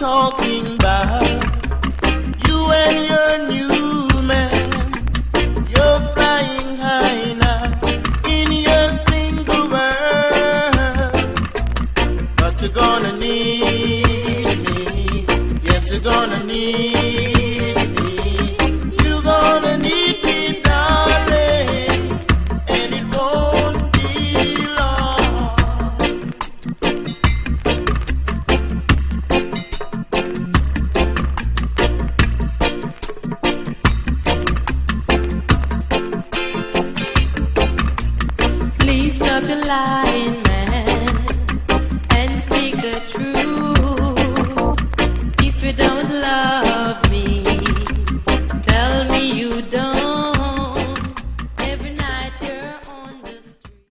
talking about you and your new man. You're flying high now in your single world, but you're gonna need me. Yes, you're gonna need